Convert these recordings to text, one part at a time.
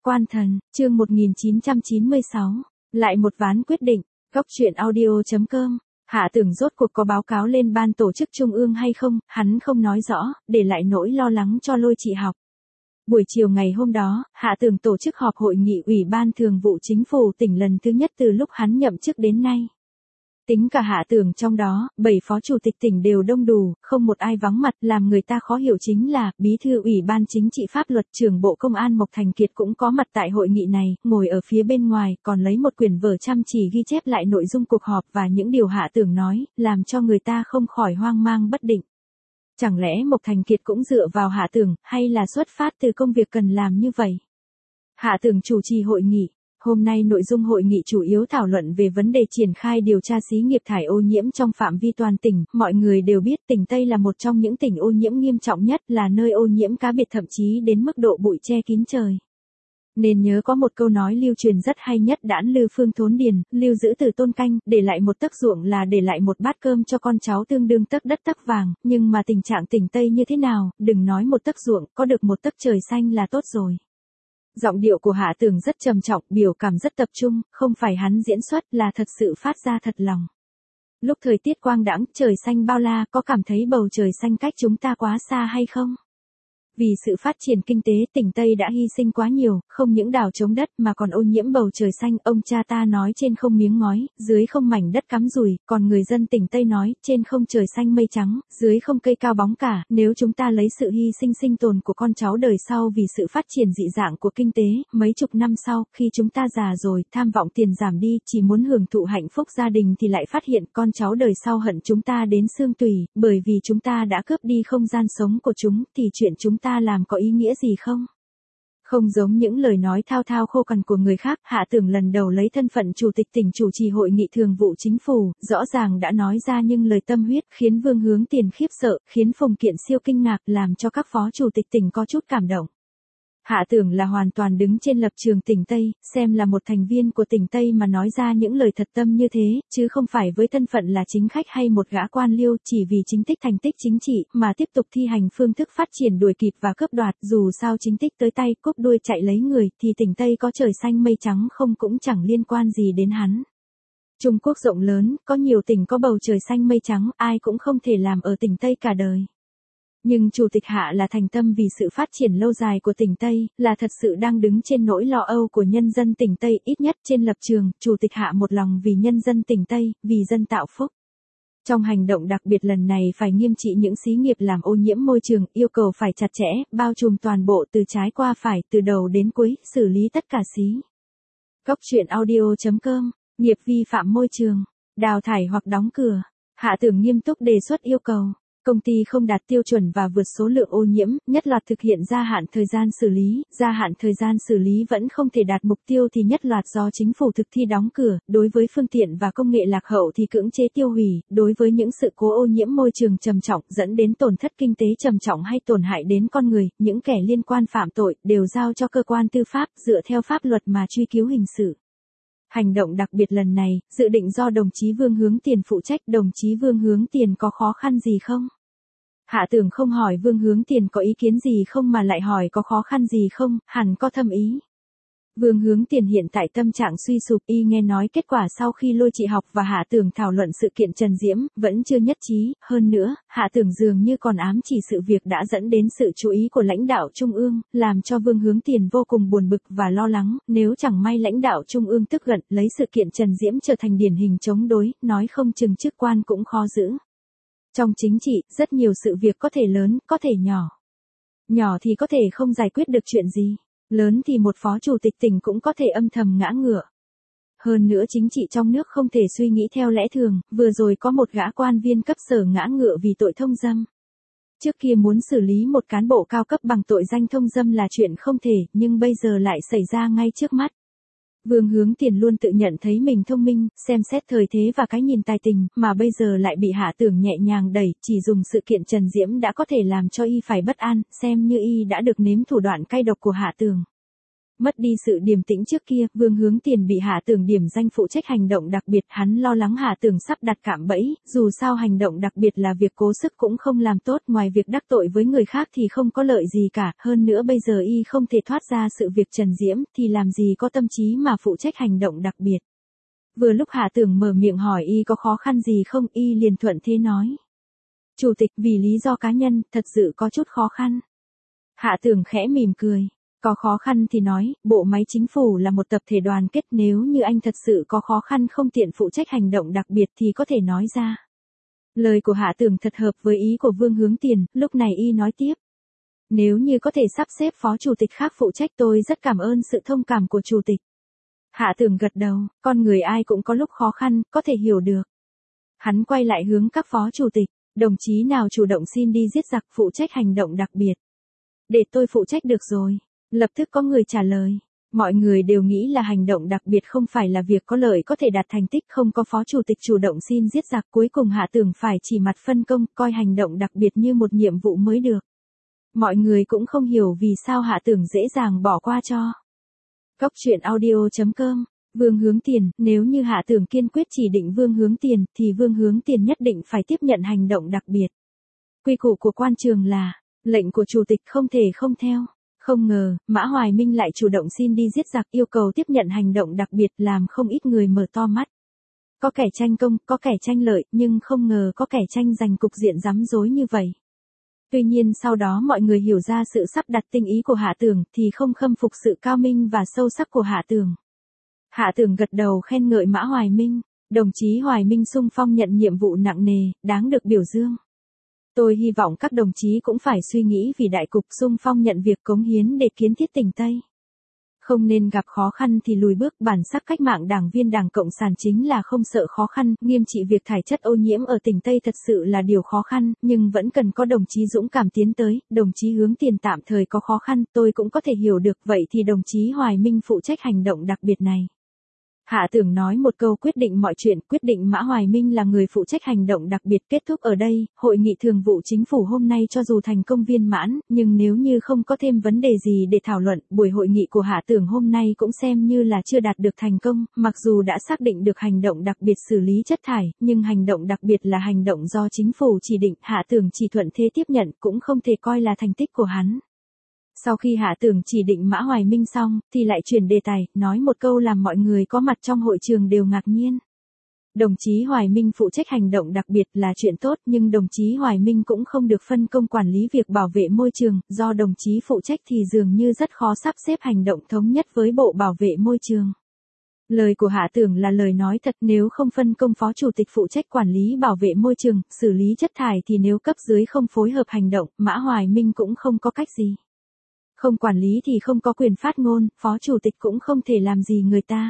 Quan Thần, chương 1996, lại một ván quyết định, góc truyện audio.com. Hạ Tưởng rốt cuộc có báo cáo lên ban tổ chức trung ương hay không, hắn không nói rõ, để lại nỗi lo lắng cho Lôi Trị Học. Buổi chiều ngày hôm đó, Hạ Tưởng tổ chức họp hội nghị Ủy ban Thường vụ Chính phủ tỉnh lần thứ nhất từ lúc hắn nhậm chức đến nay. Tính cả Hạ Tưởng trong đó, 7 phó chủ tịch tỉnh đều đông đủ, không một ai vắng mặt, làm người ta khó hiểu chính là, bí thư Ủy ban Chính trị Pháp luật trưởng Bộ Công an Mộc Thành Kiệt cũng có mặt tại hội nghị này, ngồi ở phía bên ngoài, còn lấy một quyển vở chăm chỉ ghi chép lại nội dung cuộc họp và những điều Hạ Tưởng nói, làm cho người ta không khỏi hoang mang bất định. Chẳng lẽ Mộc Thành Kiệt cũng dựa vào Hạ Tưởng, hay là xuất phát từ công việc cần làm như vậy? Hạ Tưởng chủ trì hội nghị. Hôm nay nội dung hội nghị chủ yếu thảo luận về vấn đề triển khai điều tra xí nghiệp thải ô nhiễm trong phạm vi toàn tỉnh. Mọi người đều biết tỉnh Tây là một trong những tỉnh ô nhiễm nghiêm trọng nhất, là nơi ô nhiễm cá biệt thậm chí đến mức độ bụi che kín trời. Nên nhớ có một câu nói lưu truyền rất hay nhất đãn Lư Phương Thốn Điền, lưu giữ từ Tôn Canh, để lại một tấc ruộng là để lại một bát cơm cho con cháu tương đương tấc đất tấc vàng, nhưng mà tình trạng tỉnh Tây như thế nào, đừng nói một tấc ruộng, có được một tấc trời xanh là tốt rồi. Giọng điệu của Hạ Tưởng rất trầm trọng, biểu cảm rất tập trung, không phải hắn diễn xuất là thật sự phát ra thật lòng. Lúc thời tiết quang đãng, trời xanh bao la, có cảm thấy bầu trời xanh cách chúng ta quá xa hay không? Vì sự phát triển kinh tế, tỉnh Tây đã hy sinh quá nhiều, không những đào trống đất mà còn ô nhiễm bầu trời xanh. Ông cha ta nói trên không miếng ngói, dưới không mảnh đất cắm rùi, còn người dân tỉnh Tây nói trên không trời xanh mây trắng, dưới không cây cao bóng cả. Nếu chúng ta lấy sự hy sinh sinh tồn của con cháu đời sau vì sự phát triển dị dạng của kinh tế, mấy chục năm sau, khi chúng ta già rồi, tham vọng tiền giảm đi, chỉ muốn hưởng thụ hạnh phúc gia đình thì lại phát hiện con cháu đời sau hận chúng ta đến xương tủy, bởi vì chúng ta đã cướp đi không gian sống của chúng, thì chuyện chúng ta làm có ý nghĩa gì không? Không giống những lời nói thao thao khô cằn của người khác, Hạ Tưởng lần đầu lấy thân phận chủ tịch tỉnh chủ trì hội nghị thường vụ chính phủ, rõ ràng đã nói ra những lời tâm huyết, khiến Vương Hướng Tiền khiếp sợ, khiến Phùng Kiện Siêu kinh ngạc, làm cho các phó chủ tịch tỉnh có chút cảm động. Hạ Tưởng là hoàn toàn đứng trên lập trường tỉnh Tây, xem là một thành viên của tỉnh Tây mà nói ra những lời thật tâm như thế, chứ không phải với thân phận là chính khách hay một gã quan liêu, chỉ vì chính tích thành tích chính trị, mà tiếp tục thi hành phương thức phát triển đuổi kịp và cướp đoạt. Dù sao chính tích tới tay, cúp đuôi chạy lấy người, thì tỉnh Tây có trời xanh mây trắng không cũng chẳng liên quan gì đến hắn. Trung Quốc rộng lớn, có nhiều tỉnh có bầu trời xanh mây trắng, ai cũng không thể làm ở tỉnh Tây cả đời. Nhưng Chủ tịch Hạ là thành tâm vì sự phát triển lâu dài của tỉnh Tây, là thật sự đang đứng trên nỗi lo âu của nhân dân tỉnh Tây, ít nhất trên lập trường, Chủ tịch Hạ một lòng vì nhân dân tỉnh Tây, vì dân tạo phúc. Trong hành động đặc biệt lần này phải nghiêm trị những xí nghiệp làm ô nhiễm môi trường, yêu cầu phải chặt chẽ, bao trùm toàn bộ từ trái qua phải, từ đầu đến cuối, xử lý tất cả xí. Góc truyện audio.com, nghiệp vi phạm môi trường, đào thải hoặc đóng cửa. Hạ Tưởng nghiêm túc đề xuất yêu cầu. Công ty không đạt tiêu chuẩn và vượt số lượng ô nhiễm, nhất loạt thực hiện gia hạn thời gian xử lý, gia hạn thời gian xử lý vẫn không thể đạt mục tiêu thì nhất loạt do chính phủ thực thi đóng cửa, đối với phương tiện và công nghệ lạc hậu thì cưỡng chế tiêu hủy, đối với những sự cố ô nhiễm môi trường trầm trọng dẫn đến tổn thất kinh tế trầm trọng hay tổn hại đến con người, những kẻ liên quan phạm tội đều giao cho cơ quan tư pháp dựa theo pháp luật mà truy cứu hình sự. Hành động đặc biệt lần này, dự định do đồng chí Vương Hướng Tiền phụ trách. Đồng chí Vương Hướng Tiền có khó khăn gì không? Hạ Tưởng không hỏi Vương Hướng Tiền có ý kiến gì không mà lại hỏi có khó khăn gì không, hẳn có thâm ý. Vương Hướng Tiền hiện tại tâm trạng suy sụp, y nghe nói kết quả sau khi Lôi Trị Học và Hạ Tưởng thảo luận sự kiện Trần Diễm, vẫn chưa nhất trí, hơn nữa, Hạ Tưởng dường như còn ám chỉ sự việc đã dẫn đến sự chú ý của lãnh đạo Trung ương, làm cho Vương Hướng Tiền vô cùng buồn bực và lo lắng, nếu chẳng may lãnh đạo Trung ương tức giận, lấy sự kiện Trần Diễm trở thành điển hình chống đối, nói không chừng chức quan cũng khó giữ. Trong chính trị, rất nhiều sự việc có thể lớn, có thể nhỏ. Nhỏ thì có thể không giải quyết được chuyện gì. Lớn thì một phó chủ tịch tỉnh cũng có thể âm thầm ngã ngựa. Hơn nữa chính trị trong nước không thể suy nghĩ theo lẽ thường, vừa rồi có một gã quan viên cấp sở ngã ngựa vì tội thông dâm. Trước kia muốn xử lý một cán bộ cao cấp bằng tội danh thông dâm là chuyện không thể, nhưng bây giờ lại xảy ra ngay trước mắt. Vương Hướng Tiền luôn tự nhận thấy mình thông minh, xem xét thời thế và cái nhìn tài tình, mà bây giờ lại bị Hạ Tưởng nhẹ nhàng đẩy, chỉ dùng sự kiện Trần Diễm đã có thể làm cho y phải bất an, xem như y đã được nếm thủ đoạn cay độc của Hạ Tưởng. Mất đi sự điềm tĩnh trước kia, Vương Hướng Tiền bị Hạ Tường điểm danh phụ trách hành động đặc biệt, hắn lo lắng Hạ Tường sắp đặt cạm bẫy, dù sao hành động đặc biệt là việc cố sức cũng không làm tốt, ngoài việc đắc tội với người khác thì không có lợi gì cả, hơn nữa bây giờ y không thể thoát ra sự việc Trần Diễm, thì làm gì có tâm trí mà phụ trách hành động đặc biệt. Vừa lúc Hạ Tường mở miệng hỏi y có khó khăn gì không, y liền thuận thế nói. Chủ tịch, vì lý do cá nhân, thật sự có chút khó khăn. Hạ Tường khẽ mỉm cười. Có khó khăn thì nói, bộ máy chính phủ là một tập thể đoàn kết, nếu như anh thật sự có khó khăn không tiện phụ trách hành động đặc biệt thì có thể nói ra. Lời của Hạ Tường thật hợp với ý của Vương Hướng Tiền, lúc này y nói tiếp. Nếu như có thể sắp xếp phó chủ tịch khác phụ trách tôi rất cảm ơn sự thông cảm của chủ tịch. Hạ Tường gật đầu, con người ai cũng có lúc khó khăn, có thể hiểu được. Hắn quay lại hướng các phó chủ tịch, đồng chí nào chủ động xin đi giết giặc phụ trách hành động đặc biệt. Để tôi phụ trách được rồi. Lập tức có người trả lời. Mọi người đều nghĩ là hành động đặc biệt không phải là việc có lợi có thể đạt thành tích, không có phó chủ tịch chủ động xin giết giặc, cuối cùng Hạ Tường phải chỉ mặt phân công, coi hành động đặc biệt như một nhiệm vụ mới được. Mọi người cũng không hiểu vì sao Hạ Tường dễ dàng bỏ qua cho. Cóc truyện audio.com. Vương Hướng Tiền, nếu như Hạ Tường kiên quyết chỉ định Vương Hướng Tiền, thì Vương Hướng Tiền nhất định phải tiếp nhận hành động đặc biệt. Quy củ của quan trường là, lệnh của chủ tịch không thể không theo. Không ngờ, Mã Hoài Minh lại chủ động xin đi giết giặc, yêu cầu tiếp nhận hành động đặc biệt, làm không ít người mở to mắt. Có kẻ tranh công, có kẻ tranh lợi, nhưng không ngờ có kẻ tranh giành cục diện rắm rối như vậy. Tuy nhiên sau đó mọi người hiểu ra sự sắp đặt tinh ý của Hạ Tường, thì không khâm phục sự cao minh và sâu sắc của Hạ Tường. Hạ Tường gật đầu khen ngợi Mã Hoài Minh, đồng chí Hoài Minh xung phong nhận nhiệm vụ nặng nề, đáng được biểu dương. Tôi hy vọng các đồng chí cũng phải suy nghĩ vì đại cục, xung phong nhận việc cống hiến để kiến thiết tỉnh Tây. Không nên gặp khó khăn thì lùi bước, bản sắc cách mạng đảng viên Đảng Cộng sản chính là không sợ khó khăn, nghiêm trị việc thải chất ô nhiễm ở tỉnh Tây thật sự là điều khó khăn, nhưng vẫn cần có đồng chí dũng cảm tiến tới, đồng chí Hướng Tiền tạm thời có khó khăn, tôi cũng có thể hiểu được, vậy thì đồng chí Hoài Minh phụ trách hành động đặc biệt này. Hạ Tường nói một câu quyết định mọi chuyện, quyết định Mã Hoài Minh là người phụ trách hành động đặc biệt. Kết thúc ở đây, hội nghị thường vụ chính phủ hôm nay cho dù thành công viên mãn, nhưng nếu như không có thêm vấn đề gì để thảo luận, buổi hội nghị của Hạ Tường hôm nay cũng xem như là chưa đạt được thành công, mặc dù đã xác định được hành động đặc biệt xử lý chất thải, nhưng hành động đặc biệt là hành động do chính phủ chỉ định, Hạ Tường chỉ thuận thế tiếp nhận cũng không thể coi là thành tích của hắn. Sau khi Hạ Tường chỉ định Mã Hoài Minh xong, thì lại chuyển đề tài, nói một câu làm mọi người có mặt trong hội trường đều ngạc nhiên. Đồng chí Hoài Minh phụ trách hành động đặc biệt là chuyện tốt, nhưng đồng chí Hoài Minh cũng không được phân công quản lý việc bảo vệ môi trường, do đồng chí phụ trách thì dường như rất khó sắp xếp hành động thống nhất với Bộ Bảo vệ môi trường. Lời của Hạ Tường là lời nói thật, nếu không phân công phó chủ tịch phụ trách quản lý bảo vệ môi trường, xử lý chất thải thì nếu cấp dưới không phối hợp hành động, Mã Hoài Minh cũng không có cách gì. Không quản lý thì không có quyền phát ngôn, phó chủ tịch cũng không thể làm gì người ta.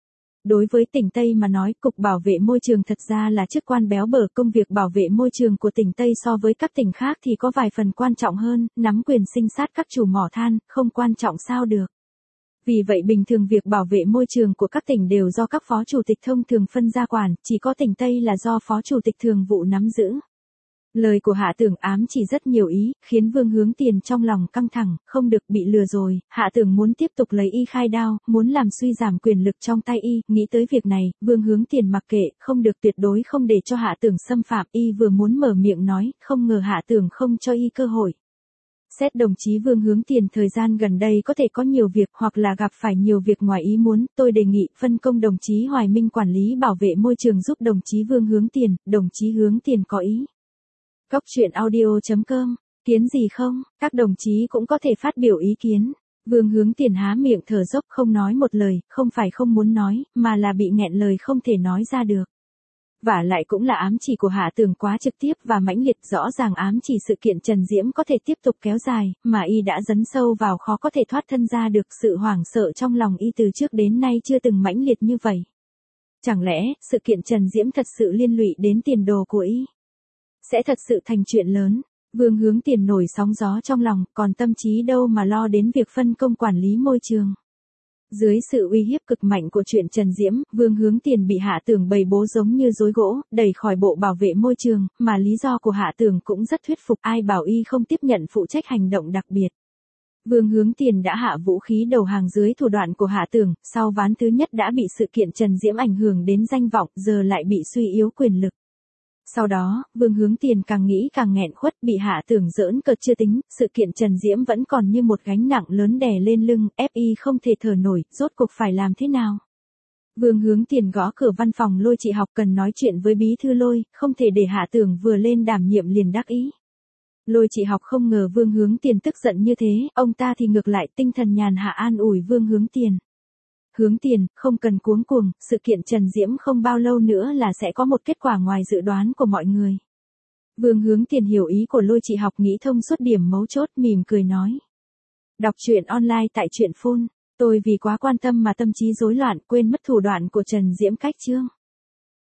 Đối với tỉnh Tây mà nói, Cục Bảo vệ môi trường thật ra là chức quan béo bở, công việc bảo vệ môi trường của tỉnh Tây so với các tỉnh khác thì có vài phần quan trọng hơn, nắm quyền sinh sát các chủ mỏ than, không quan trọng sao được. Vì vậy bình thường việc bảo vệ môi trường của các tỉnh đều do các phó chủ tịch thông thường phân ra quản, chỉ có tỉnh Tây là do phó chủ tịch thường vụ nắm giữ. Lời của Hạ Tường ám chỉ rất nhiều ý, khiến Vương Hướng Tiền trong lòng căng thẳng, không được bị lừa rồi, Hạ Tường muốn tiếp tục lấy y khai đao, muốn làm suy giảm quyền lực trong tay y, nghĩ tới việc này, Vương Hướng Tiền mặc kệ, không được, tuyệt đối không để cho Hạ Tường xâm phạm, y vừa muốn mở miệng nói, không ngờ Hạ Tường không cho y cơ hội. Xét đồng chí Vương Hướng Tiền thời gian gần đây có thể có nhiều việc hoặc là gặp phải nhiều việc ngoài ý muốn, tôi đề nghị phân công đồng chí Hoài Minh quản lý bảo vệ môi trường giúp đồng chí Vương Hướng Tiền, đồng chí Hướng Tiền có ý. Cóc truyện audio.com, kiến gì không, các đồng chí cũng có thể phát biểu ý kiến. Vương Hướng Tiền há miệng thở dốc không nói một lời, không phải không muốn nói, mà là bị nghẹn lời không thể nói ra được. Vả lại cũng là ám chỉ của Hạ Tường quá trực tiếp và mãnh liệt, rõ ràng ám chỉ sự kiện Trần Diễm có thể tiếp tục kéo dài, mà y đã dấn sâu vào khó có thể thoát thân ra được, sự hoảng sợ trong lòng y từ trước đến nay chưa từng mãnh liệt như vậy. Chẳng lẽ, sự kiện Trần Diễm thật sự liên lụy đến tiền đồ của y? Sẽ thật sự thành chuyện lớn. Vương Hướng Tiền nổi sóng gió trong lòng, còn tâm trí đâu mà lo đến việc phân công quản lý môi trường. Dưới sự uy hiếp cực mạnh của chuyện Trần Diễm, Vương Hướng Tiền bị Hạ Tường bày bố giống như rối gỗ, đẩy khỏi Bộ Bảo vệ môi trường, mà lý do của Hạ Tường cũng rất thuyết phục, ai bảo y không tiếp nhận phụ trách hành động đặc biệt. Vương Hướng Tiền đã hạ vũ khí đầu hàng dưới thủ đoạn của Hạ Tưởng, sau ván thứ nhất đã bị sự kiện Trần Diễm ảnh hưởng đến danh vọng, giờ lại bị suy yếu quyền lực. Sau đó, Vương Hướng Tiền càng nghĩ càng nghẹn khuất, bị Hạ Tưởng giỡn cợt chưa tính, sự kiện Trần Diễm vẫn còn như một gánh nặng lớn đè lên lưng, FI không thể thở nổi, rốt cuộc phải làm thế nào? Vương Hướng Tiền gõ cửa văn phòng Lôi Trị Học cần nói chuyện với bí thư Lôi, không thể để Hạ Tưởng vừa lên đảm nhiệm liền đắc ý. Lôi Trị Học không ngờ Vương Hướng Tiền tức giận như thế, ông ta thì ngược lại tinh thần nhàn hạ an ủi Vương Hướng Tiền. Hướng Tiền, không cần cuống cuồng, sự kiện Trần Diễm không bao lâu nữa là sẽ có một kết quả ngoài dự đoán của mọi người. Vương Hướng Tiền hiểu ý của Lôi Trị Học, nghĩ thông suốt điểm mấu chốt, mỉm cười nói. Đọc truyện online tại truyện phun, tôi vì quá quan tâm mà tâm trí rối loạn, quên mất thủ đoạn của Trần Diễm cách chương.